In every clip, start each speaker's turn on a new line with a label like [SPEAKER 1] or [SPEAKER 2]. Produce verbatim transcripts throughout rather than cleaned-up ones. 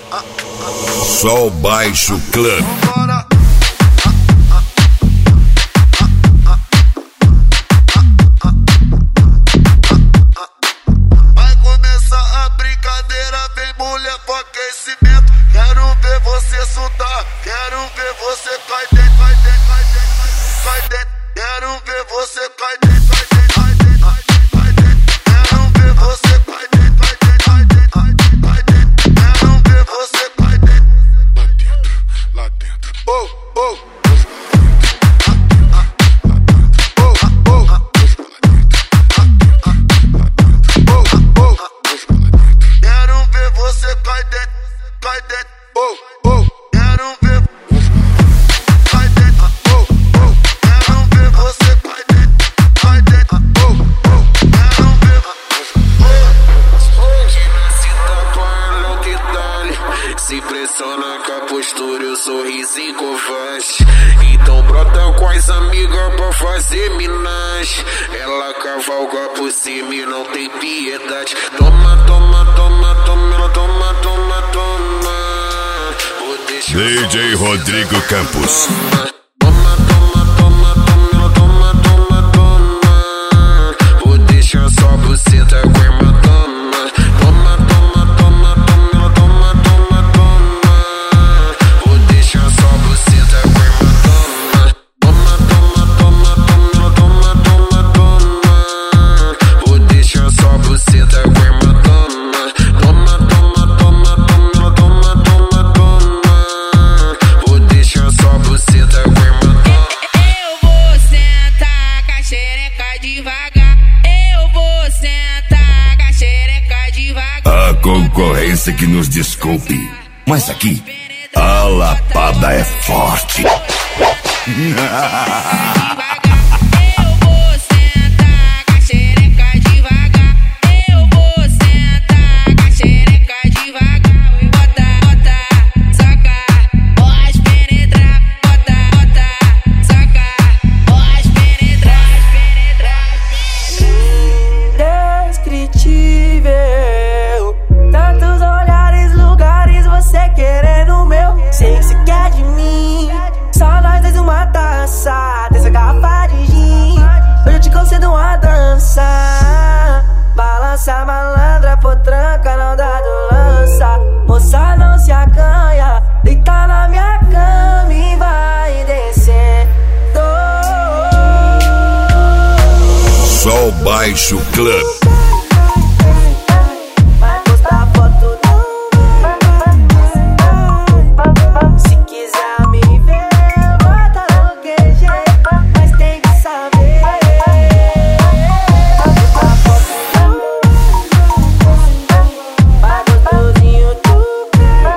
[SPEAKER 1] Sol Baixo Club.
[SPEAKER 2] Vai começar a brincadeira, vem mulher pro aquecimento. Quero ver você soltar, quero ver você cai dentro, cai dentro, cai dentro, cai dentro. Quero ver você cai dentro, cai dentro, cai dentro, cai dentro. Quero ver você cai dentro, cai dentro, cai dentro, cai dentro. Quero ver você cai dentro, lá dentro, lá dentro. Oh, oh. Se pressiona com a postura e o sorrisinho covarde. Então brota com as amigas pra fazer minagem. Ela cavalga por cima e não tem piedade. Toma, toma, toma, toma, toma, toma, toma.
[SPEAKER 1] D J Rodrigo Campos.
[SPEAKER 2] Toma, toma, toma, toma, toma, toma, toma. Vou deixar só você tá com a irmã, toma. Toma, toma, toma, toma, toma, toma, toma. Vou deixar só você tá com a irmã, toma. Toma, toma, toma, toma, toma, toma, toma. Vou deixar só você tá com a irmã, toma. Toma, toma, toma, toma, toma, toma, toma. Vou deixar só você tá com a irmã, toma.
[SPEAKER 3] Eu vou sentar com a xereca devagar. Eu vou sentar com a xereca devagar.
[SPEAKER 1] A concorrência que nos desculpe, mas aqui a lapada é forte.
[SPEAKER 3] Eu vou sentar com a xereca devagar. Eu vou sentar com a xereca devagar. Bota, bota, saca, pode penetrar. Bota, bota, saca, pode penetrar, penetrar.
[SPEAKER 4] Indescritível, tantos olhares, lugares, você querendo o meu. Sei que você quer de mim, só nós dois uma taça dessa garrafa de gin. Hoje eu te concedo uma dança. Balança malandra, potranca, não dá do lança. Moça, não se acanha, deita na minha cama e vai descendo.
[SPEAKER 1] Sol Baixo Club.
[SPEAKER 4] Vai postar foto não. Se quiser me ver, bota no Q G, mas tem que saber. Vai postar foto não. Vai gostosinho tu.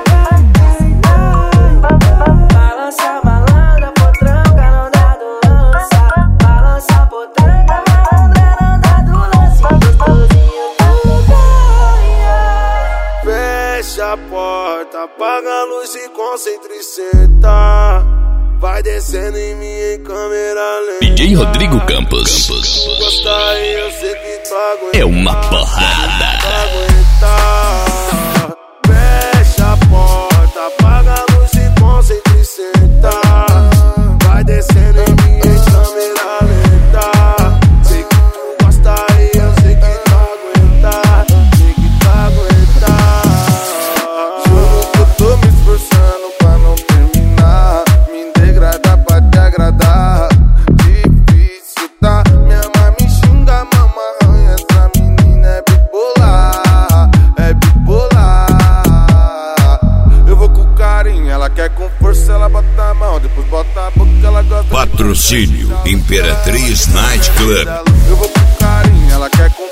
[SPEAKER 4] Balança malandra, potranca, não dá do lança. Balança potranca, malandra, não dá do lance. Gostosinho tu.
[SPEAKER 2] Fecha a porta, apaga a luz e concentra e senta. Vai descendo em mim em câmera lenta.
[SPEAKER 5] D J Rodrigo Campos.
[SPEAKER 2] Gosta aí, eu sei que tu aguenta.
[SPEAKER 5] É uma porrada.
[SPEAKER 2] Tu aguenta. Fecha a porta, apaga a luz e concentra e senta. Vai descendo em mim em câmera lenta. Sei que tu gosta aí, eu sei que tu aguenta. Sei que tu aguenta. Juro que eu tô me esforçando pra não terminar. Me degradar pra te agradar. Difícil, tá? Minha mãe me xinga, mama arranha. Essa menina é bipolar, é bipolar. Eu vou com carinho, ela quer com força, ela bota a mão, depois bota a boca, ela gosta.
[SPEAKER 1] Patrocínio Imperatriz Night Club.
[SPEAKER 2] Eu vou com carinho, ela quer com